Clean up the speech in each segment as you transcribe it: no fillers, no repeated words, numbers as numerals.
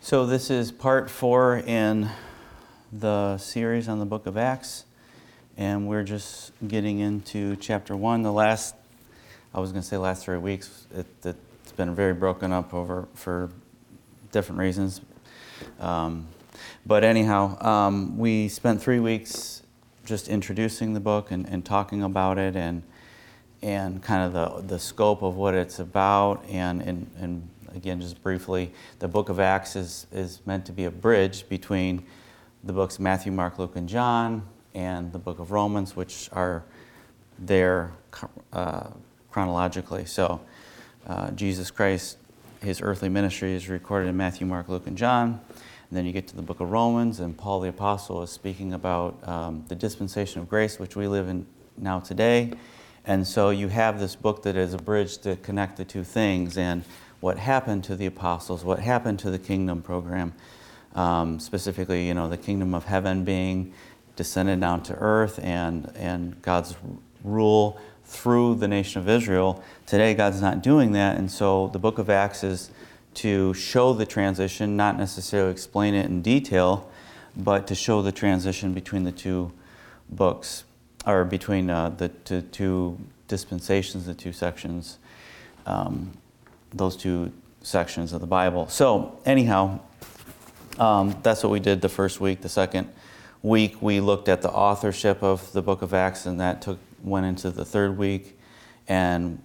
So this is part 4 in the series on the book of Acts, and we're just getting into chapter 1. Last 3 weeks, it's been very broken up for different reasons. But anyhow, we spent 3 weeks just introducing the book and talking about it and kind of the scope of what it's about, and again, just briefly, the book of Acts is meant to be a bridge between the books Matthew, Mark, Luke, and John, and the book of Romans, which are there chronologically. So Jesus Christ, his earthly ministry is recorded in Matthew, Mark, Luke, and John. And then you get to the book of Romans, and Paul the Apostle is speaking about the dispensation of grace, which we live in now today. And so you have this book that is a bridge to connect the two things, and what happened to the apostles, what happened to the kingdom program, specifically, the kingdom of heaven being descended down to earth, and God's rule through the nation of Israel. Today, God's not doing that, and so the book of Acts is to show the transition, not necessarily explain it in detail, but to show the transition between the two books, or between the two dispensations, the two sections, those two sections of the Bible. So anyhow, that's what we did the first week. The second week, we looked at the authorship of the book of Acts, and that went into the third week. And,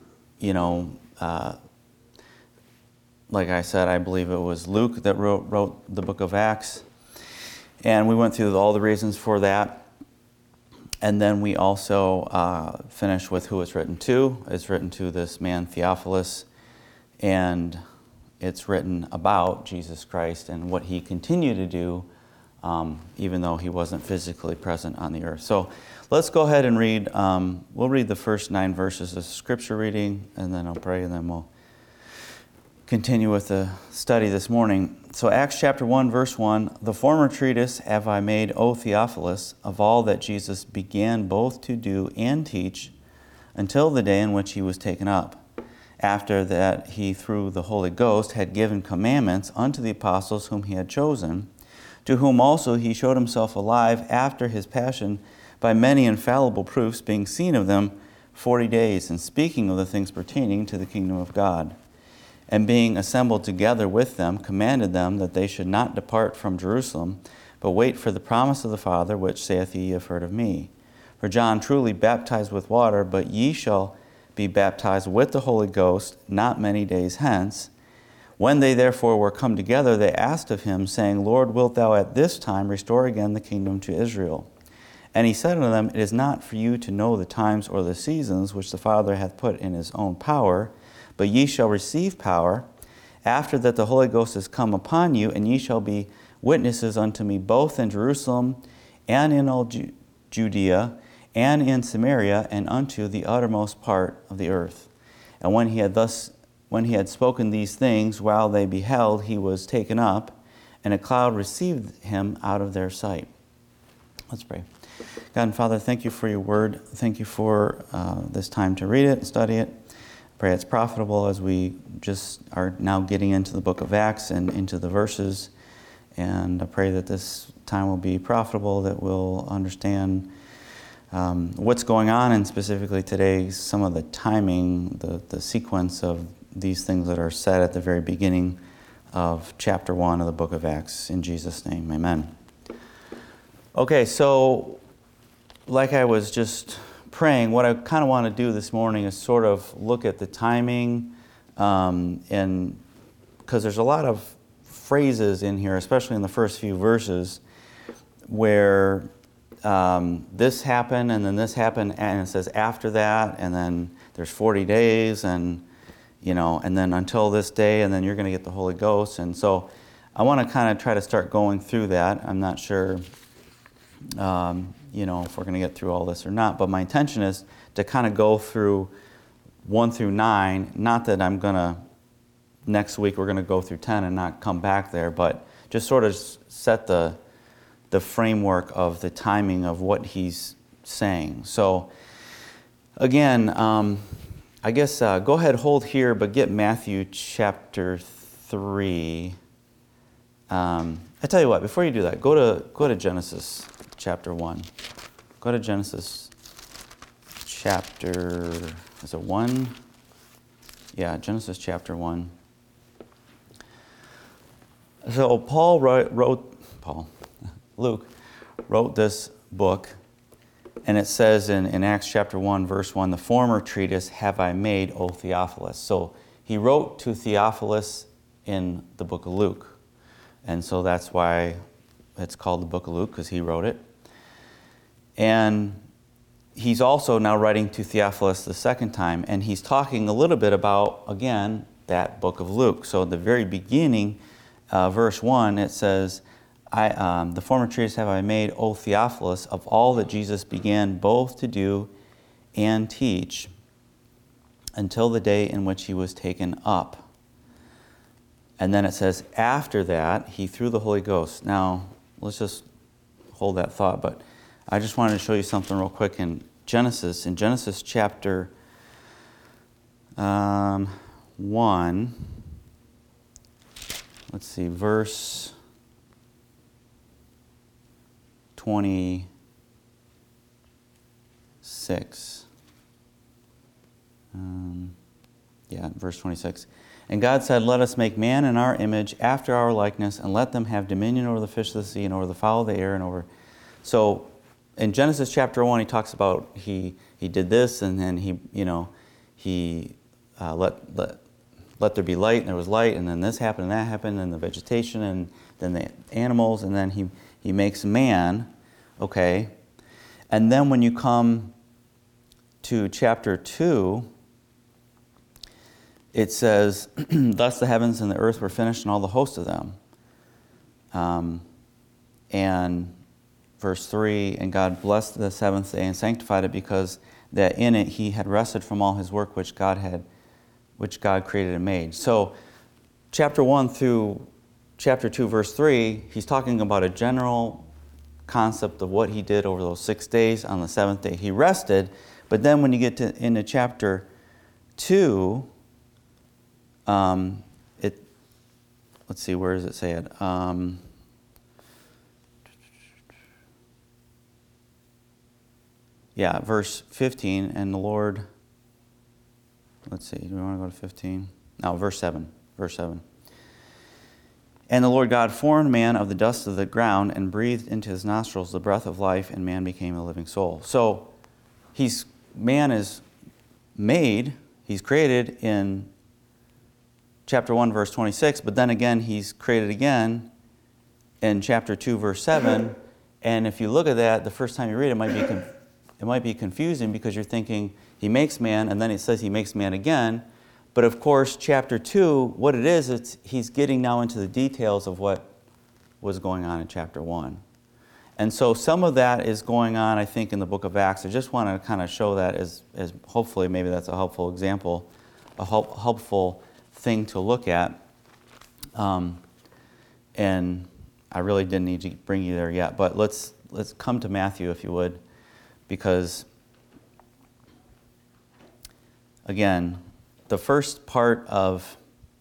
like I said, I believe it was Luke that wrote the book of Acts. And we went through all the reasons for that. And then we also finished with who it's written to. It's written to this man, Theophilus, and it's written about Jesus Christ and what he continued to do, even though he wasn't physically present on the earth. So let's go ahead and read. We'll read the first 9 verses of scripture reading, and then I'll pray, and then we'll continue with the study this morning. So Acts chapter 1, verse 1, "The former treatise have I made, O Theophilus, of all that Jesus began both to do and teach, until the day in which he was taken up. After that he, through the Holy Ghost, had given commandments unto the apostles whom he had chosen, to whom also he showed himself alive after his passion by many infallible proofs, being seen of them 40 days, and speaking of the things pertaining to the kingdom of God. And being assembled together with them, commanded them that they should not depart from Jerusalem, but wait for the promise of the Father, which saith, Ye have heard of me. For John truly baptized with water, but ye shall be baptized with the Holy Ghost not many days hence. When they therefore were come together, they asked of him, saying, Lord, wilt thou at this time restore again the kingdom to Israel? And he said unto them, It is not for you to know the times or the seasons which the Father hath put in his own power, but ye shall receive power, after that the Holy Ghost is come upon you, and ye shall be witnesses unto me both in Jerusalem and in all Judea and in Samaria and unto the uttermost part of the earth. And when he had spoken these things, while they beheld, he was taken up, and a cloud received him out of their sight." Let's pray. God and Father, thank you for your word. Thank you for this time to read it and study it. Pray it's profitable as we just are now getting into the book of Acts and into the verses. And I pray that this time will be profitable, that we'll understand what's going on, and specifically today, some of the timing, the sequence of these things that are said at the very beginning of chapter 1 of the book of Acts. In Jesus' name, amen. Okay, so like I was just praying, what I kind of want to do this morning is sort of look at the timing, and because there's a lot of phrases in here, especially in the first few verses, where this happened, and then this happened, and it says after that, and then there's 40 days, and and then until this day, and then you're going to get the Holy Ghost. And so I want to kind of try to start going through that. I'm not sure if we're going to get through all this or not, but my intention is to kind of go through 1 through 9. Not that I'm going to, next week we're going to go through 10 and not come back there, but just sort of set the framework of the timing of what he's saying. So again, I guess go ahead, hold here, but get Matthew chapter 3 I tell you what, before you do that, go to Genesis chapter 1. Go to Genesis chapter, is it 1? Yeah, Genesis chapter 1. So Luke wrote this book, and it says in Acts chapter 1, verse 1, the former treatise have I made, O Theophilus. So he wrote to Theophilus in the book of Luke. And so that's why it's called the book of Luke, because he wrote it. And he's also now writing to Theophilus the second time, and he's talking a little bit about, again, that book of Luke. So at the very beginning, verse 1, it says, the former treatise have I made, O Theophilus, of all that Jesus began both to do and teach until the day in which he was taken up. And then it says, after that, he threw the Holy Ghost. Now, let's just hold that thought, but I just wanted to show you something real quick in Genesis. In Genesis chapter 1, let's see, verse 26. Verse 26. And God said, let us make man in our image, after our likeness, and let them have dominion over the fish of the sea, and over the fowl of the air, and over... So, in Genesis chapter 1, he talks about he did this, and then he let there be light, and there was light, and then this happened, and that happened, and the vegetation, and then the animals, and then he makes man, okay? And then when you come to chapter 2, it says, thus the heavens and the earth were finished, and all the host of them. And verse 3, and God blessed the seventh day and sanctified it, because that in it he had rested from all his work which God created and made. So chapter 1 through chapter 2, verse 3, he's talking about a general concept of what he did over those 6 days. On the seventh day he rested. But then when you get into chapter 2, let's see, where does it say it? Verse 15, and the Lord, let's see, do we want to go to 15? No, verse 7. And the Lord God formed man of the dust of the ground and breathed into his nostrils the breath of life, and man became a living soul. So man is made, he's created in chapter 1, verse 26, but then again, he's created again in chapter 2, verse 7. And if you look at that, the first time you read it, it might be confusing, because you're thinking he makes man, and then it says he makes man again. But of course, chapter 2, what it is, he's getting now into the details of what was going on in chapter 1. And so some of that is going on, I think, in the book of Acts. I just want to kind of show that as hopefully maybe that's a helpful example, a helpful thing to look at. And I really didn't need to bring you there yet, but let's come to Matthew, if you would, because again, the first part of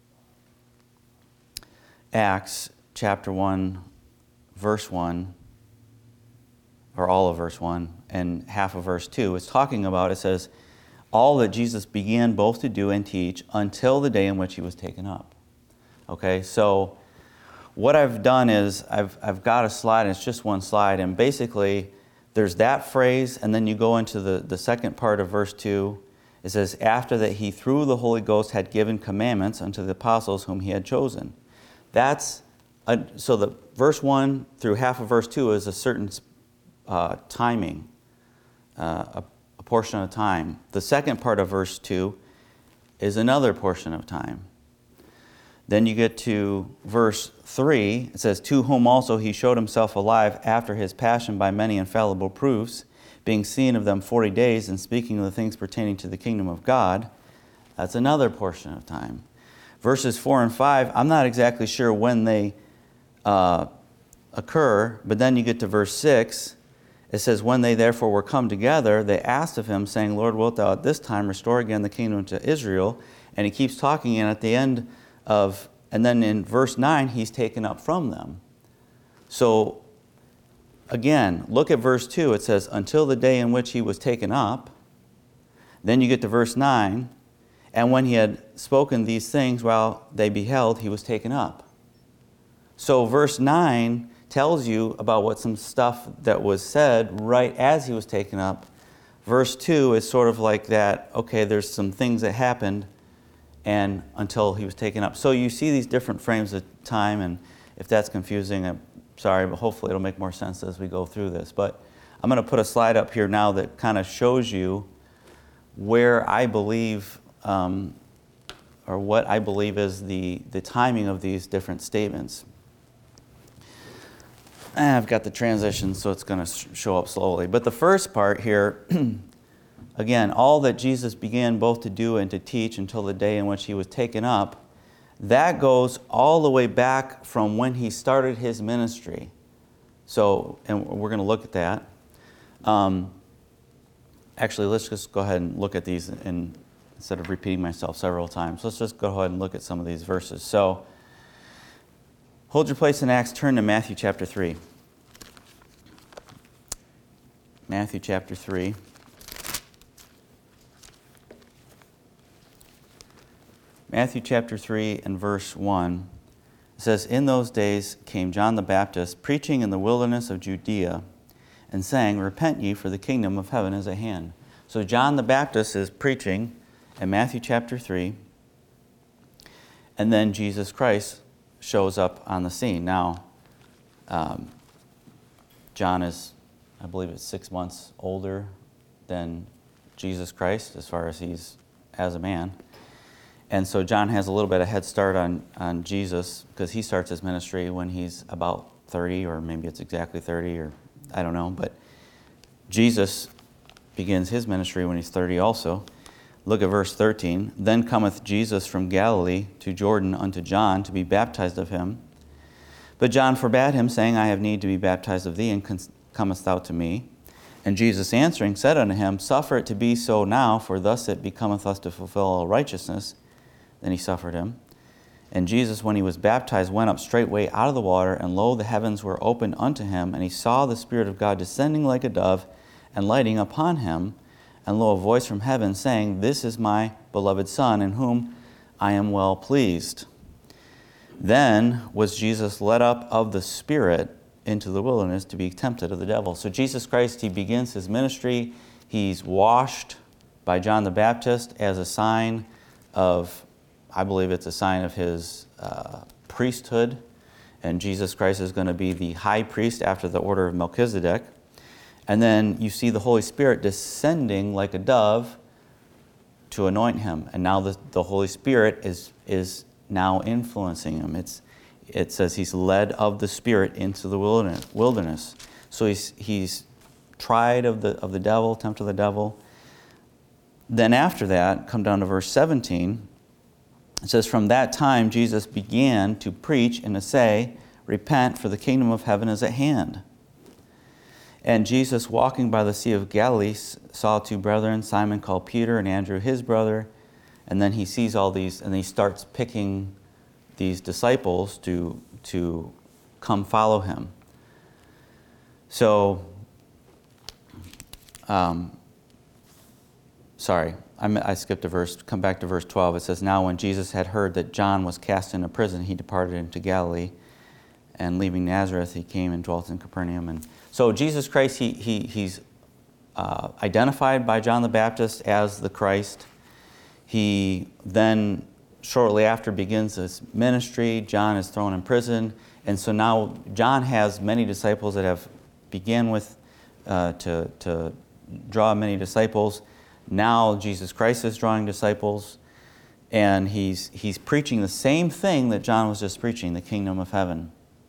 Acts chapter 1, verse 1, or all of verse 1 and half of verse 2, is talking about, it says, all that Jesus began both to do and teach until the day in which he was taken up. Okay, so what I've done is I've got a slide, and it's just one slide, and basically there's that phrase, and then you go into the second part of verse 2. It says, after that he through the Holy Ghost had given commandments unto the apostles whom he had chosen. So the verse 1 through half of verse 2 is a certain timing, a portion of time. The second part of verse 2 is another portion of time. Then you get to verse 3. It says, to whom also he showed himself alive after his passion by many infallible proofs, being seen of them 40 days, and speaking of the things pertaining to the kingdom of God. That's another portion of time. Verses 4 and 5, I'm not exactly sure when they occur, but then you get to verse 6. It says, when they therefore were come together, they asked of him, saying, Lord, wilt thou at this time restore again the kingdom to Israel? And he keeps talking, and at the end of And then in verse 9, he's taken up from them. So again, look at verse 2. It says, until the day in which he was taken up. Then you get to verse 9. And when he had spoken these things while they beheld, he was taken up. So verse 9 tells you about what some stuff that was said right as he was taken up. Verse 2 is sort of like that, okay, there's some things that happened and until he was taken up. So you see these different frames of time, and if that's confusing, I'm sorry, but hopefully it'll make more sense as we go through this. But I'm going to put a slide up here now that kind of shows you where I believe, or what I believe is the timing of these different statements. I've got the transition, so it's going to show up slowly. But the first part here, again, all that Jesus began both to do and to teach until the day in which he was taken up, that goes all the way back from when he started his ministry. So, and we're going to look at that. Actually, let's just go ahead and look at these instead of repeating myself several times. Let's just go ahead and look at some of these verses. So, hold your place in Acts, turn to Matthew chapter 3. Matthew chapter 3. Matthew chapter 3 and verse 1. It says, in those days came John the Baptist, preaching in the wilderness of Judea, and saying, repent ye, for the kingdom of heaven is at hand. So John the Baptist is preaching in Matthew chapter 3, and then Jesus Christ shows up on the scene. Now, John is, I believe it's 6 months older than Jesus Christ as far as he's as a man. And so John has a little bit of head start on Jesus because he starts his ministry when he's about 30, or maybe it's exactly 30, or I don't know. But Jesus begins his ministry when he's 30 also. Look at verse 13. Then cometh Jesus from Galilee to Jordan unto John to be baptized of him. But John forbade him, saying, I have need to be baptized of thee, and comest thou to me? And Jesus answering said unto him, suffer it to be so now, for thus it becometh us to fulfill all righteousness. Then he suffered him. And Jesus, when he was baptized, went up straightway out of the water, and lo, the heavens were opened unto him, and he saw the Spirit of God descending like a dove, and lighting upon him. And lo, a voice from heaven saying, this is my beloved Son, in whom I am well pleased. Then was Jesus led up of the Spirit into the wilderness to be tempted of the devil. So Jesus Christ, he begins his ministry. He's washed by John the Baptist as a sign of, I believe it's a sign of his priesthood. And Jesus Christ is going to be the high priest after the order of Melchizedek. And then you see the Holy Spirit descending like a dove to anoint him. And now the Holy Spirit is now influencing him. It says he's led of the Spirit into the wilderness. So he's tried of the devil, tempted of the devil. Then after that, come down to verse 17. It says, from that time Jesus began to preach and to say, repent, for the kingdom of heaven is at hand. And Jesus, walking by the Sea of Galilee, saw two brethren, Simon called Peter and Andrew his brother. And then he sees all these, and he starts picking these disciples to come follow him. So, sorry, I skipped a verse. Come back to verse 12. It says, now when Jesus had heard that John was cast into prison, he departed into Galilee. And leaving Nazareth, he came and dwelt in Capernaum. And so Jesus Christ, he's identified by John the Baptist as the Christ. He then, shortly after, begins his ministry. John is thrown in prison. And so now John has many disciples that have began with to draw many disciples. Now Jesus Christ is drawing disciples. And he's preaching the same thing that John was just preaching, the kingdom of heaven.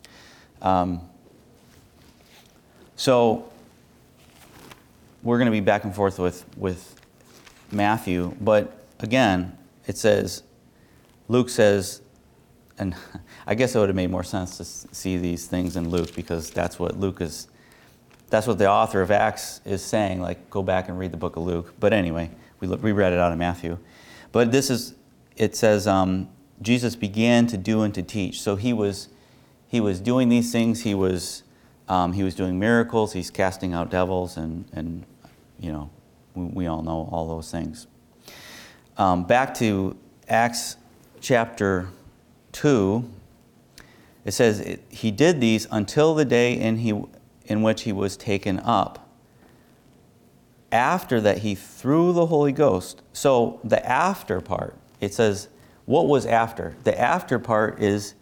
So we're going to be back and forth with Matthew, but again, it says, Luke says, and I guess it would have made more sense to see these things in Luke, because that's what the author of Acts is saying, like, go back and read the book of Luke. But anyway, we read it out of Matthew. But it says, Jesus began to do and to teach. So he was doing these things. He was doing miracles. He's casting out devils, and we all know all those things. Back to Acts chapter 2, it says, he did these until the day in which he was taken up. After that, he threw the Holy Ghost. So the after part, it says, what was after? The after part is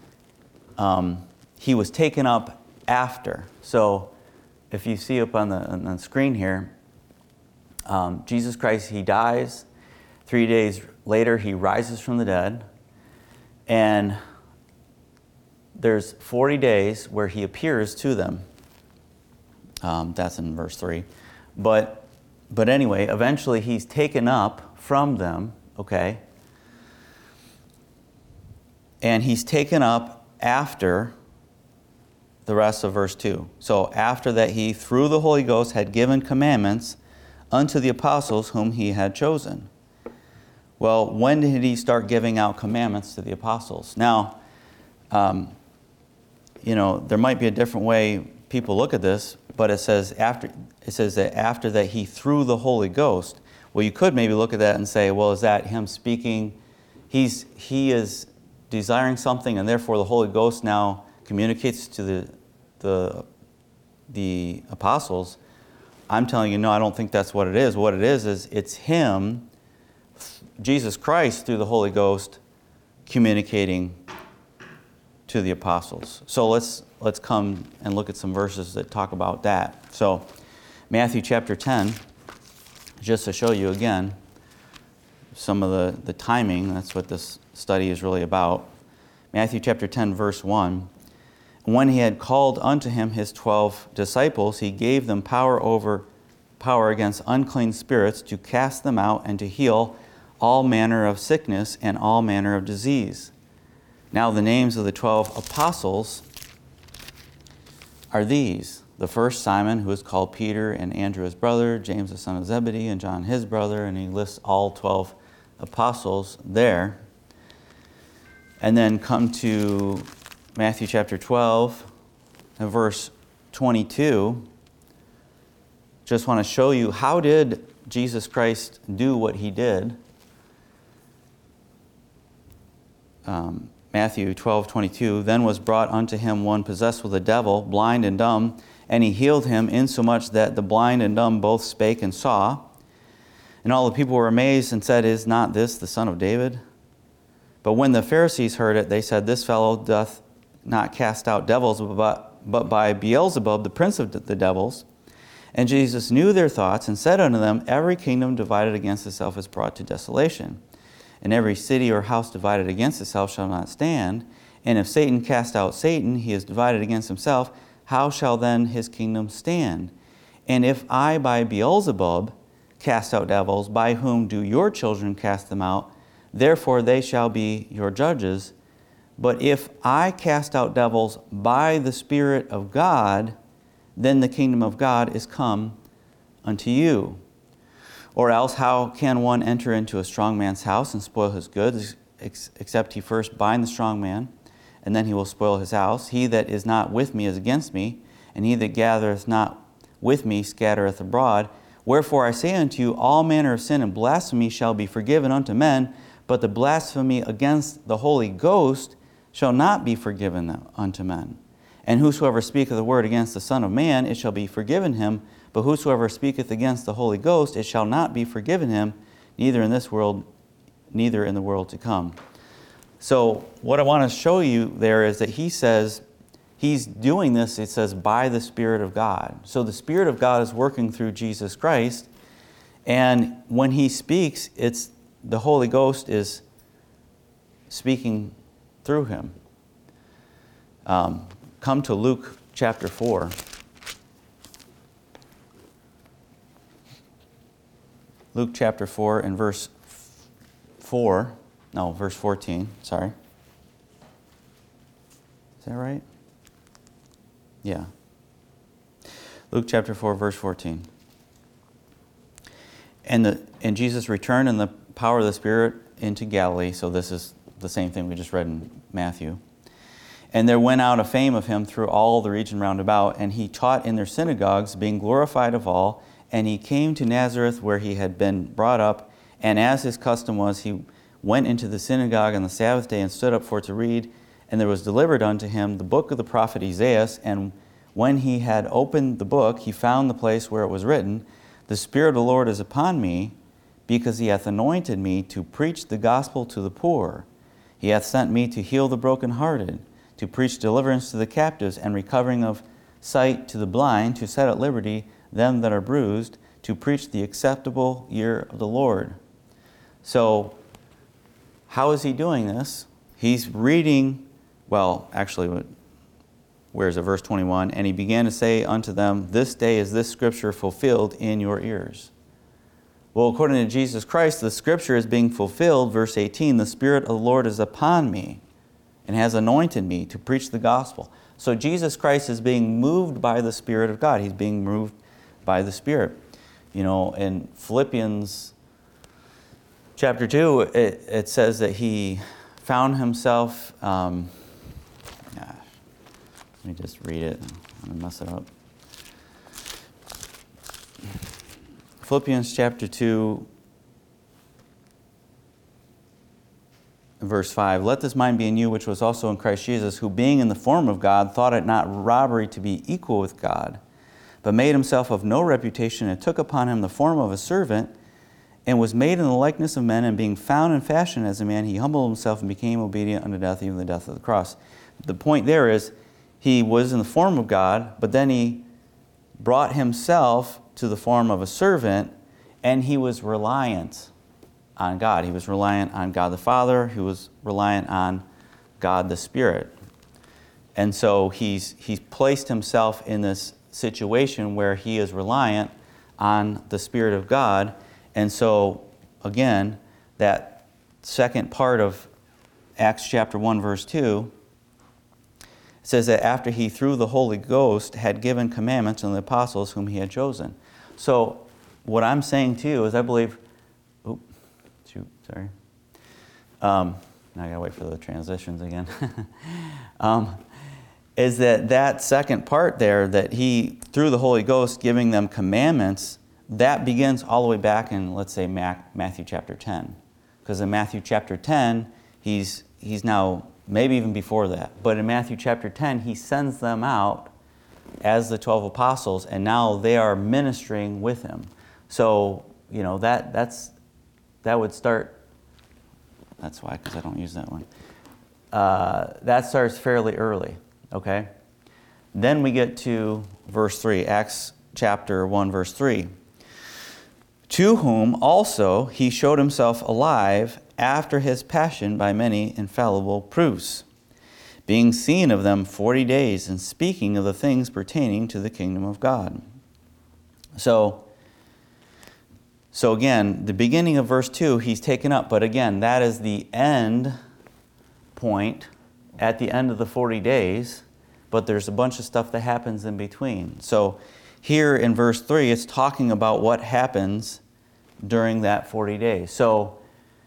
he was taken up after. So if you see up on the screen here, Jesus Christ, he dies. 3 days later, he rises from the dead. And there's 40 days where he appears to them. That's in verse 3. But anyway, eventually he's taken up from them, okay? And he's taken up after the rest of verse 2. So after that, he, through the Holy Ghost, had given commandments unto the apostles whom he had chosen. Well, when did he start giving out commandments to the apostles? Now, there might be a different way people look at this, but it says that after that he threw the Holy Ghost. Well, you could maybe look at that and say, well, is that him speaking? He is desiring something, and therefore the Holy Ghost now communicates to the apostles. I'm telling you, no, I don't think that's what it is. What it is it's him, Jesus Christ, through the Holy Ghost, communicating to the apostles. So let's come and look at some verses that talk about that. So Matthew chapter 10, just to show you again some of the timing, that's what this study is really about. Matthew chapter 10, verse 1. When he had called unto him his 12 disciples, he gave them power against unclean spirits, to cast them out and to heal all manner of sickness and all manner of disease. Now the names of the 12 apostles are these. The first, Simon, who is called Peter, and Andrew his brother, James the son of Zebedee, and John his brother, and he lists all 12 apostles there. And then come to Matthew chapter 12 and verse 22. Just want to show you, how did Jesus Christ do what he did? Matthew 12:22. Then was brought unto him one possessed with a devil, blind and dumb, and he healed him, insomuch that the blind and dumb both spake and saw. And all the people were amazed and said, Is not this the son of David? But when the Pharisees heard it, they said, This fellow doth not cast out devils, but by Beelzebub, the prince of the devils. And Jesus knew their thoughts, and said unto them, Every kingdom divided against itself is brought to desolation. And every city or house divided against itself shall not stand. And if Satan cast out Satan, he is divided against himself. How shall then his kingdom stand? And if I by Beelzebub cast out devils, by whom do your children cast them out? Therefore they shall be your judges. But if I cast out devils by the Spirit of God, then the kingdom of God is come unto you. Or else how can one enter into a strong man's house and spoil his goods, except he first bind the strong man, and then he will spoil his house? He that is not with me is against me, and he that gathereth not with me scattereth abroad. Wherefore I say unto you, all manner of sin and blasphemy shall be forgiven unto men, but the blasphemy against the Holy Ghost shall not be forgiven unto men. And whosoever speaketh a word against the Son of Man, it shall be forgiven him. But whosoever speaketh against the Holy Ghost, it shall not be forgiven him, neither in this world, neither in the world to come. So what I want to show you there is that he says, he's doing this, it says, by the Spirit of God. So the Spirit of God is working through Jesus Christ. And when he speaks, it's the Holy Ghost is speaking through him. Come to Luke chapter 4. Luke chapter 4 and verse 14, sorry. Is that right? Yeah. Luke chapter 4, verse 14. And Jesus returned in the power of the Spirit into Galilee. So this is the same thing we just read in Matthew. And there went out a fame of him through all the region round about, and he taught in their synagogues, being glorified of all. And he came to Nazareth, where he had been brought up, and as his custom was, he went into the synagogue on the Sabbath day and stood up for to read. And there was delivered unto him the book of the prophet Isaiah. And when he had opened the book, he found the place where it was written, The Spirit of the Lord is upon me, because he hath anointed me to preach the gospel to the poor. He hath sent me to heal the brokenhearted, to preach deliverance to the captives, and recovering of sight to the blind, to set at liberty them that are bruised, to preach the acceptable year of the Lord. So, how is he doing this? He's reading, well, actually, where's it? Verse 21, and he began to say unto them, This day is this scripture fulfilled in your ears. Well, according to Jesus Christ, the scripture is being fulfilled. Verse 18, the Spirit of the Lord is upon me, and has anointed me to preach the gospel. So Jesus Christ is being moved by the Spirit of God. He's being moved by the Spirit. You know, in Philippians chapter 2, it says that he found himself, let me just read it. I'm going to mess it up. Philippians chapter 2, verse 5, Let this mind be in you, which was also in Christ Jesus, who being in the form of God, thought it not robbery to be equal with God, but made himself of no reputation, and took upon him the form of a servant, and was made in the likeness of men, and being found in fashion as a man, he humbled himself and became obedient unto death, even the death of the cross. The point there is, he was in the form of God, but then he brought himself to the form of a servant, and he was reliant on God. He was reliant on God the Father. He was reliant on God the Spirit. And so he's placed himself in this situation where he is reliant on the Spirit of God. And so, again, that second part of Acts chapter 1, verse 2, says that after he, through the Holy Ghost, had given commandments unto the apostles whom he had chosen. So what I'm saying to you is I believe, now I gotta wait for the transitions again. Is that second part there, that he, through the Holy Ghost, giving them commandments, that begins all the way back in, let's say, Matthew chapter 10. Because in Matthew chapter 10, he's now, maybe even before that, but in Matthew chapter 10, he sends them out as the 12 apostles, and now they are ministering with him. So, you know, that would start, that's why, because I don't use that one. That starts fairly early, okay? Then we get to verse 3, Acts chapter 1, verse 3. To whom also he showed himself alive after his passion by many infallible proofs, being seen of them 40 days, and speaking of the things pertaining to the kingdom of God. So again, the beginning of verse 2, he's taken up. But again, that is the end point at the end of the 40 days. But there's a bunch of stuff that happens in between. So here in verse 3, it's talking about what happens during that 40 days. So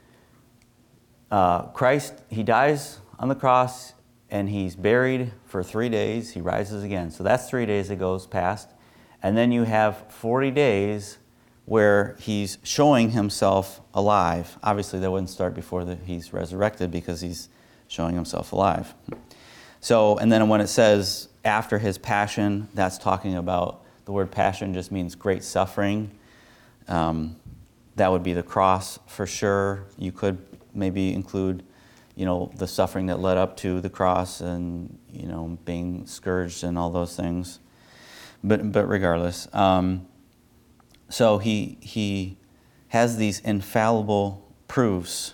Christ, he dies on the cross, and he's buried for 3 days. He rises again. So that's 3 days that goes past. And then you have 40 days where he's showing himself alive. Obviously, that wouldn't start before he's resurrected, because he's showing himself alive. So, and then when it says after his passion, that's talking about, the word passion just means great suffering. That would be the cross for sure. You could maybe include, you know, the suffering that led up to the cross, and, you know, being scourged and all those things. But regardless, so he has these infallible proofs.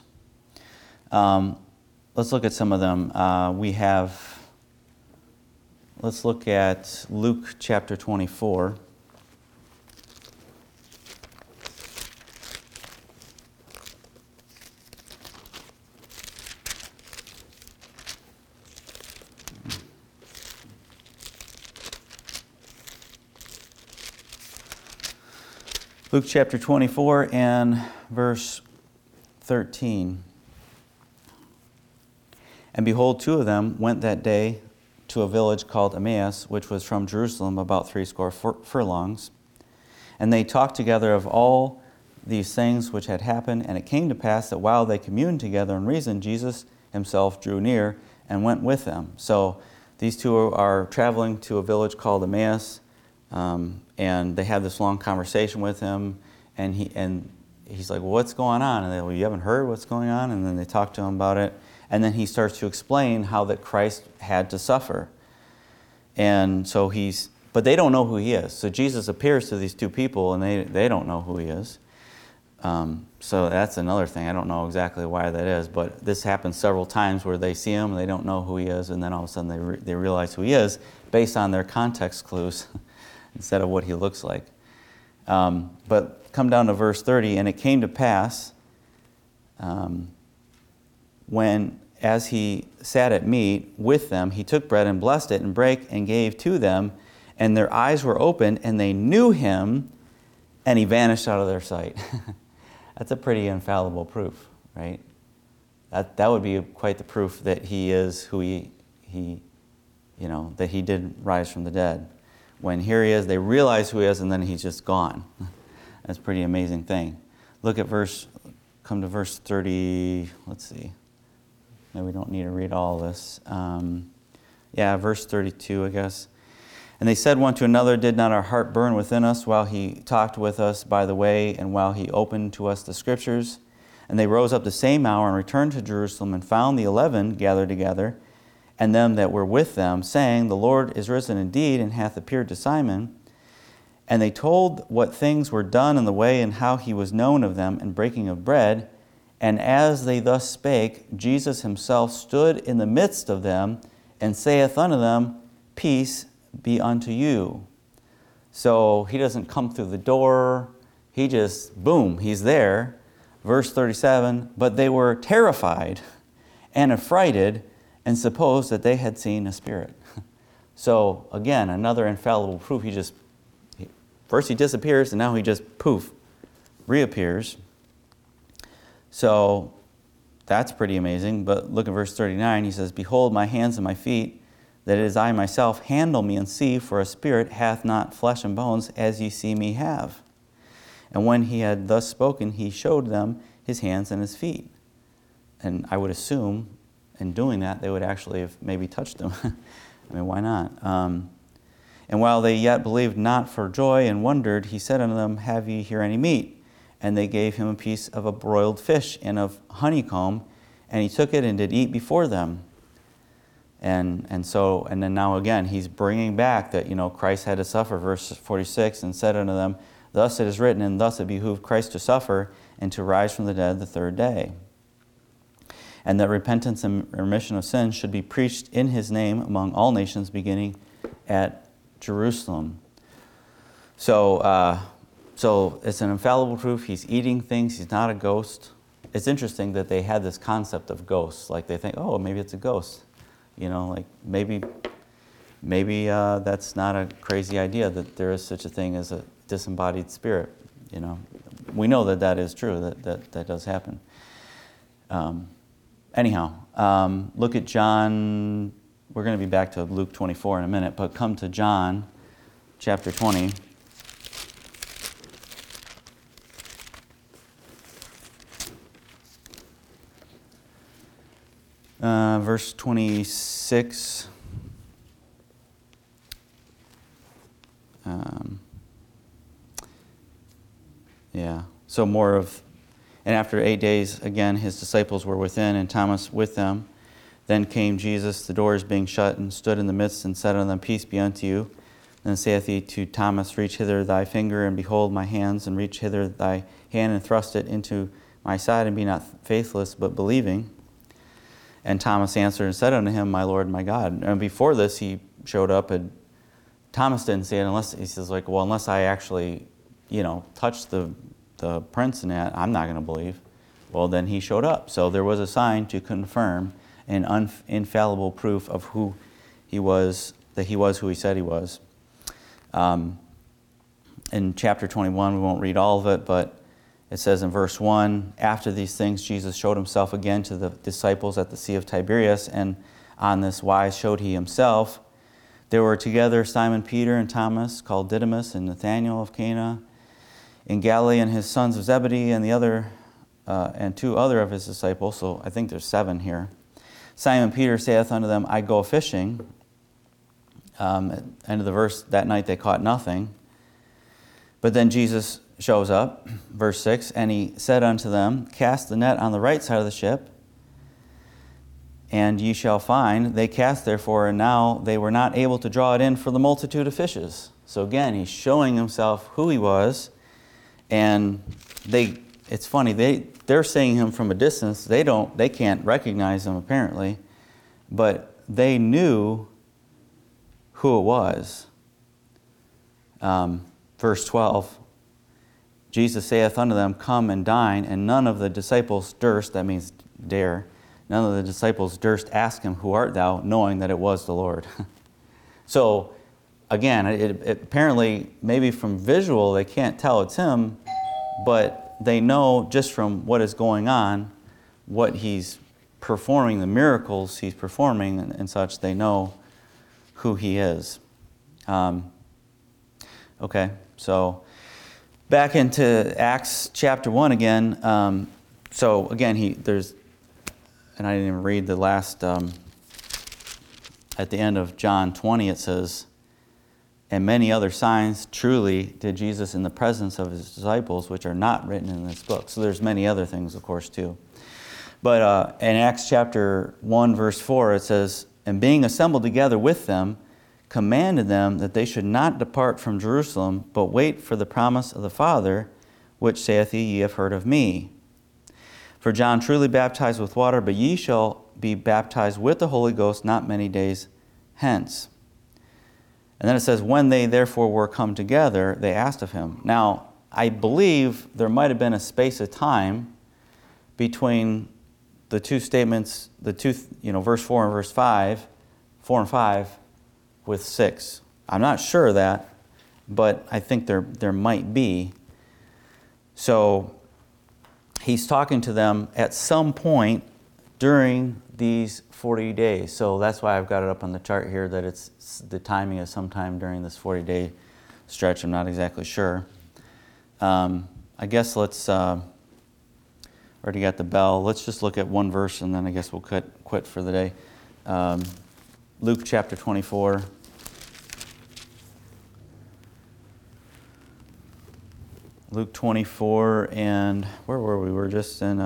Let's look at some of them. Let's look at Luke chapter 24. Luke chapter 24 and verse 13. And behold, two of them went that day to a village called Emmaus, which was from Jerusalem about 80 furlongs. And they talked together of all these things which had happened. And it came to pass that while they communed together and reasoned, Jesus himself drew near and went with them. So these two are traveling to a village called Emmaus, and they have this long conversation with him. And he's like, well, what's going on? And they, well, you haven't heard what's going on? And then they talk to him about it. And then he starts to explain how that Christ had to suffer. And so but they don't know who he is. So Jesus appears to these two people, and they don't know who he is. So that's another thing. I don't know exactly why that is, but this happens several times where they see him and they don't know who he is, and then all of a sudden they realize who he is based on their context clues instead of what he looks like. But come down to verse 30, and it came to pass when, as he sat at meat with them, he took bread and blessed it and brake and gave to them, and their eyes were opened, and they knew him, and he vanished out of their sight. That's a pretty infallible proof, right? That would be quite the proof that he is who he that he did rise from the dead. When here he is, they realize who he is, and then he's just gone. That's a pretty amazing thing. Come to verse 30, let's see. Maybe we don't need to read all this. Verse 32, I guess. And they said one to another, did not our heart burn within us while he talked with us by the way, and while he opened to us the Scriptures? And they rose up the same hour and returned to Jerusalem, and found the 11 gathered together, and them that were with them, saying, the Lord is risen indeed, and hath appeared to Simon. And they told what things were done in the way, and how he was known of them in breaking of bread. And as they thus spake, Jesus himself stood in the midst of them, and saith unto them, peace be unto you. So he doesn't come through the door. He just, boom, he's there. Verse 37, but they were terrified and affrighted, and supposed that they had seen a spirit. So again, another infallible proof. First he disappears, and now he just, poof, reappears. So that's pretty amazing. But look at verse 39. He says, behold my hands and my feet, that it is I myself. Handle me and see, for a spirit hath not flesh and bones, as ye see me have. And when he had thus spoken, he showed them his hands and his feet. And I would assume, in doing that, they would actually have maybe touched him. I mean, why not? And while they yet believed not for joy and wondered, he said unto them, have ye here any meat? And they gave him a piece of a broiled fish and of honeycomb, and he took it and did eat before them. And then now again, he's bringing back that, Christ had to suffer, verse 46, and said unto them, thus it is written, and thus it behooved Christ to suffer, and to rise from the dead the third day. And that repentance and remission of sins should be preached in his name among all nations, beginning at Jerusalem. So it's an infallible proof. He's eating things. He's not a ghost. It's interesting that they had this concept of ghosts. Like they think, oh, maybe it's a ghost. Maybe that's not a crazy idea that there is such a thing as a disembodied spirit. We know that is true. That does happen. Look at John. We're going to be back to Luke 24 in a minute, but come to John chapter 20. Verse 26. So more of, and after 8 days, again, his disciples were within, and Thomas with them. Then came Jesus, the doors being shut, and stood in the midst, and said unto them, peace be unto you. Then saith he to Thomas, reach hither thy finger, and behold my hands, and reach hither thy hand, and thrust it into my side, and be not faithless, but believing. And Thomas answered and said unto him, my Lord, my God. And before this, he showed up, and Thomas didn't say it unless I actually, touched the prints in that, I'm not going to believe. Well, then he showed up. So there was a sign to confirm an infallible proof of who he was, that he was who he said he was. In chapter 21, we won't read all of it, but It says in verse 1, after these things Jesus showed himself again to the disciples at the Sea of Tiberias, and on this wise showed he himself. There were together Simon Peter and Thomas, called Didymus, and Nathanael of Cana in Galilee, and his sons of Zebedee, and 2 other of his disciples. So I think there's 7 here. Simon Peter saith unto them, I go fishing. End of the verse, that night they caught nothing. But then Jesus shows up, verse 6, and he said unto them, cast the net on the right side of the ship, and ye shall find. They cast therefore, and now they were not able to draw it in for the multitude of fishes. So again, he's showing himself who he was, and it's funny, they're seeing him from a distance. They can't recognize him apparently, but they knew who it was. Verse 12, Jesus saith unto them, come and dine, and none of the disciples durst, that means dare, none of the disciples durst ask him, who art thou, knowing that it was the Lord. So, again, it apparently, maybe from visual, they can't tell it's him, but they know just from what is going on, what he's performing, the miracles he's performing and such, they know who he is. Okay, so back into Acts chapter 1 again. So again, there's, and I didn't even read the last, at the end of John 20, it says, and many other signs truly did Jesus in the presence of his disciples, which are not written in this book. So there's many other things, of course, too. But in Acts chapter 1, verse 4, it says, and being assembled together with them, commanded them that they should not depart from Jerusalem, but wait for the promise of the Father, which saith he, ye have heard of me. For John truly baptized with water, but ye shall be baptized with the Holy Ghost not many days hence. And then it says, when they therefore were come together, they asked of him. Now, I believe there might have been a space of time between the two statements, verse 4 and verse 5, 4 and 5, with 6. I'm not sure of that, but I think there might be. So he's talking to them at some point during these 40 days. So that's why I've got it up on the chart here that it's the timing is sometime during this 40-day stretch. I'm not exactly sure. I guess let's, already got the bell. Let's just look at one verse and then I guess we'll quit for the day. Luke chapter 24. Luke 24, and where were we? We're just in,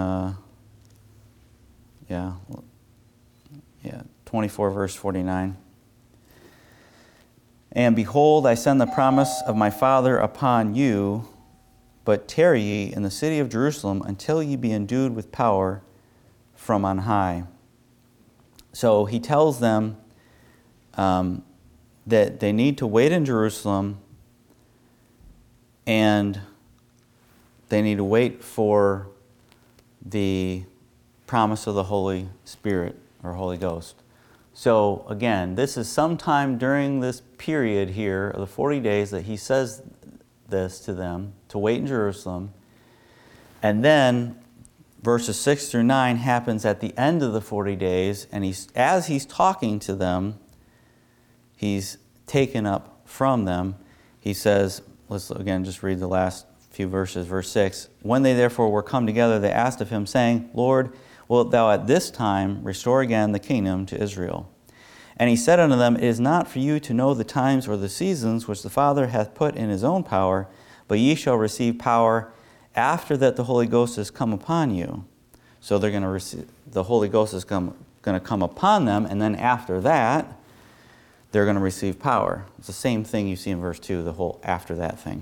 24 verse 49. And behold, I send the promise of my Father upon you, but tarry ye in the city of Jerusalem until ye be endued with power from on high. So he tells them that they need to wait in Jerusalem, and they need to wait for the promise of the Holy Spirit or Holy Ghost. So again, this is sometime during this period here of the 40 days that he says this to them, to wait in Jerusalem. And then verses 6 through 9 happens at the end of the 40 days, and as he's talking to them, he's taken up from them. He says, let's again just read the last few verses, verse 6. When they therefore were come together, they asked of him, saying, Lord, wilt thou at this time restore again the kingdom to Israel? And he said unto them, it is not for you to know the times or the seasons which the Father hath put in his own power, but ye shall receive power after that the Holy Ghost is come upon you. So they're going to receive, the Holy Ghost is going to come upon them, and then after that, they're going to receive power. It's the same thing you see in verse 2, the whole after that thing.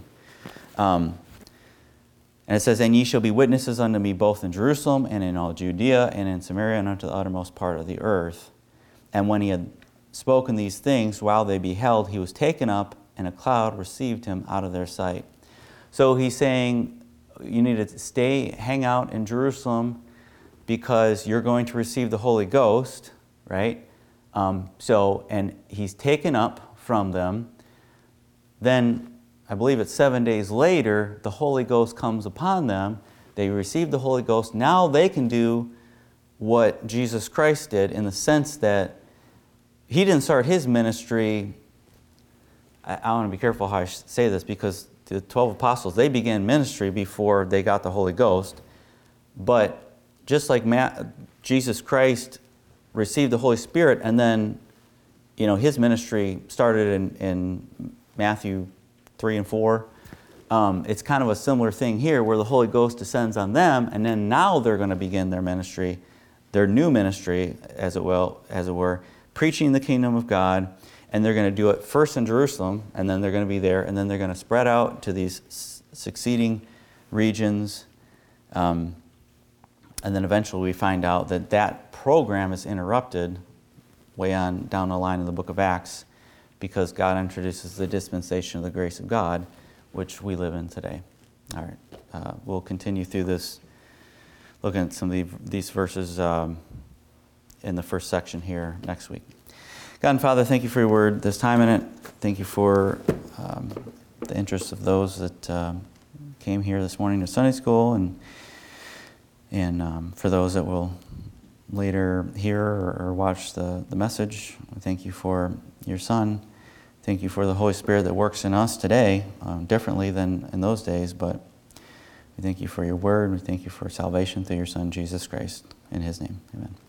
And it says, and ye shall be witnesses unto me both in Jerusalem and in all Judea and in Samaria and unto the uttermost part of the earth. And when he had spoken these things, while they beheld, he was taken up, and a cloud received him out of their sight. So he's saying, you need to hang out in Jerusalem because you're going to receive the Holy Ghost, right? And he's taken up from them. Then I believe it's 7 days later, the Holy Ghost comes upon them. They receive the Holy Ghost. Now they can do what Jesus Christ did, in the sense that he didn't start his ministry. I want to be careful how I say this, because the 12 apostles, they began ministry before they got the Holy Ghost. But just like Jesus Christ received the Holy Spirit, and then his ministry started in Matthew 3 and 4. It's kind of a similar thing here, where the Holy Ghost descends on them, and then now they're going to begin their ministry, their new ministry, as it were, preaching the kingdom of God. And they're going to do it first in Jerusalem, and then they're going to be there, and then they're going to spread out to these succeeding regions. And then eventually we find out that that program is interrupted way on down the line in the book of Acts, because God introduces the dispensation of the grace of God, which we live in today. All right. We'll continue through this, looking at some of these verses in the first section here next week. God and Father, thank you for your word, this time in it. Thank you for the interest of those that came here this morning to Sunday school, and for those that will later hear or watch the message. Thank you for your Son. Thank you for the Holy Spirit that works in us today, differently than in those days. But we thank you for your word. We thank you for salvation through your Son, Jesus Christ. In his name, amen.